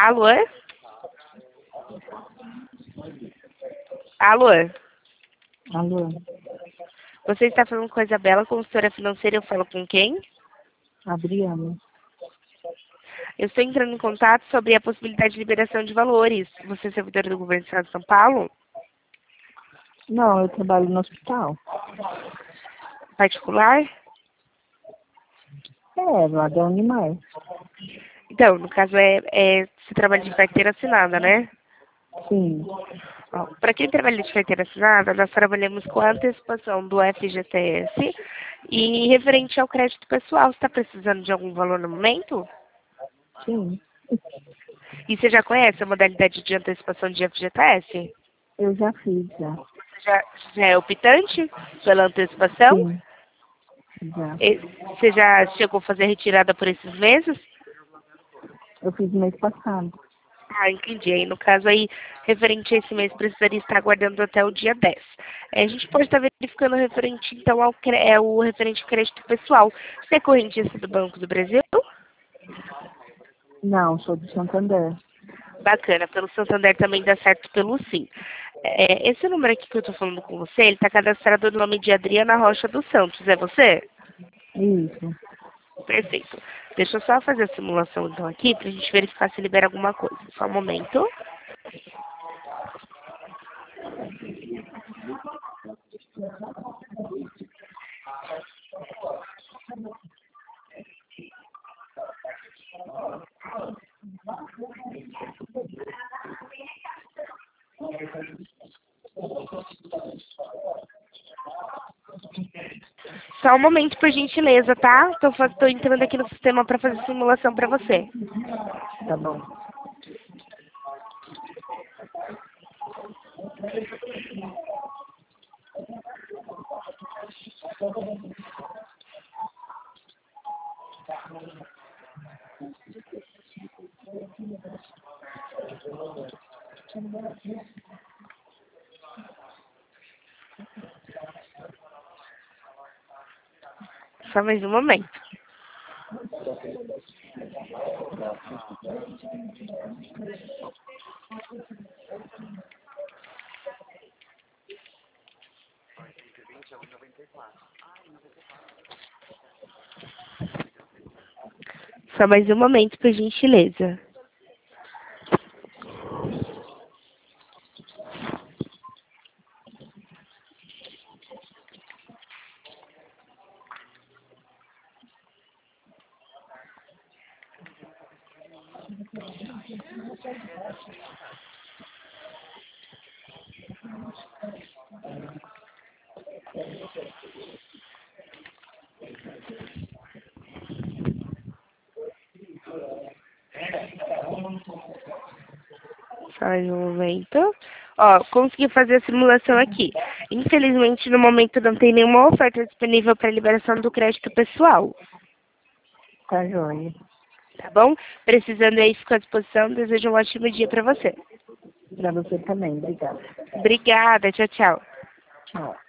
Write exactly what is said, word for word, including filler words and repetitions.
Alô? Alô? Alô, Você está falando com a Isabela, consultora financeira, eu falo com quem? Adriana. Eu estou entrando em contato sobre a possibilidade de liberação de valores. Você é servidora do governo do Estado de São Paulo? Não, eu trabalho no hospital. Particular? É, lá da Unimar. Então, no caso, é, é você trabalha de carteira assinada, né? Sim, Para quem trabalha de carteira assinada, nós trabalhamos com a antecipação do F G T S e referente ao crédito pessoal. Você está precisando de algum valor no momento? sim. E você já conhece a modalidade de antecipação de F G T S? Eu já fiz, já. Você já, já é optante pela antecipação? Sim, já. E você já chegou a fazer a retirada por esses meses? Eu fiz mês passado. Ah, entendi. Aí, no caso aí, referente a esse mês, precisaria estar aguardando até o dia dez. É, a gente pode estar verificando referente, então, ao cre- é, o referente ao crédito pessoal. Você é correntista do Banco do Brasil? Não, sou de Santander. Bacana. Pelo Santander também dá certo pelo Sim. É, esse número aqui que eu estou falando com você, ele está cadastrado no nome de Adriana Rocha dos Santos. É você? Isso. Perfeito. Deixa eu só fazer a simulação, então, aqui, para a gente verificar se libera alguma coisa. Só um momento. Só um momento, por gentileza, tá? Tô, fa- tô entrando aqui no sistema para fazer simulação para você. Tá bom. Só mais um momento. Só mais um momento, por gentileza. Só mais um momento. Ó, consegui fazer a simulação aqui. Infelizmente, no momento não tem nenhuma oferta disponível para liberação do crédito pessoal. Tá joia. Tá bom? Precisando aí, fico à disposição. Desejo um ótimo dia para você. Pra você também, obrigada. Obrigada. Tchau, tchau. Tchau.